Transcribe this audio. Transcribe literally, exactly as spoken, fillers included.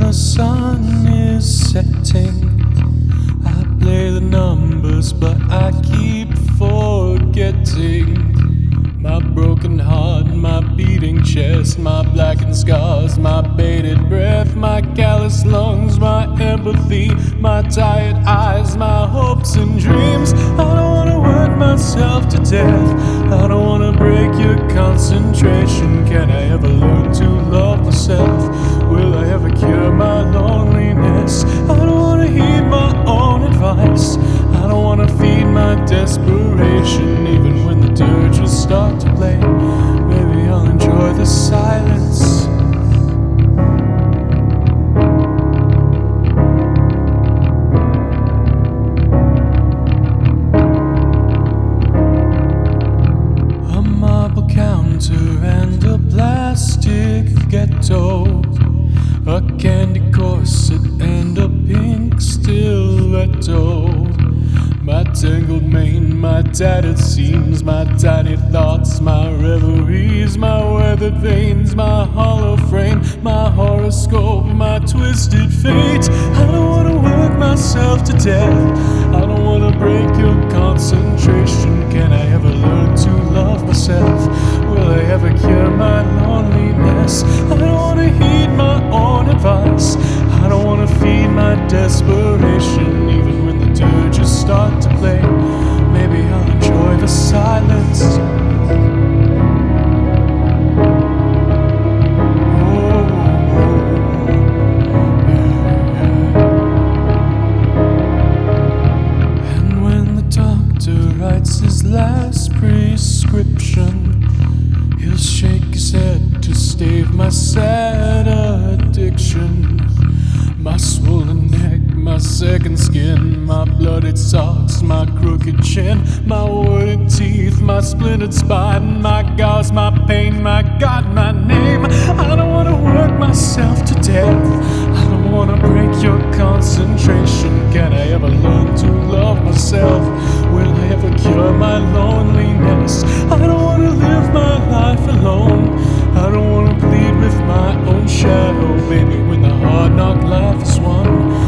the sun is setting, I play the numbers, but I keep forgetting. My broken heart, my beating chest, my blackened scars, my bated breath, my callous lungs, my empathy, my tired eyes, my hopes and dreams. I don't wanna work myself to death, I don't wanna break your concentration. Can I ever learn to love myself? Will I ever cure my loneliness? I don't wanna heed my own advice, I don't wanna feed my desperation. Even when the dirges start to play, maybe I'll enjoy the silence. A marble counter and a plastic ghetto, a candy corset and a pink stiletto. My tangled mane, my tattered seams, my tiny thoughts, my reveries, my weathered veins, my hollow frame, my horoscope, my twisted fate. I don't wanna work myself to death, I don't wanna break your concentration. Can I ever learn to love myself? Will I ever cure my loneliness? I don't wanna heed my own advice, I don't wanna feed my desperation. Even when the dirges start to play, maybe I'll enjoy the silence. Oh, yeah, yeah. And when the doctor writes his last prescription, he'll shake his head to stave my sad addiction. My swollen neck, my second skin, my blooded socks, my crooked chin, my wooded teeth, my splintered spine, my gauze, my pain, my God, my name. I don't wanna work myself to death, I don't wanna break your concentration. Can I ever learn to love myself? Will I ever cure my loneliness? I don't wanna live my life alone, I don't wanna plead with my own shadow. Baby, when the hard knock life is won,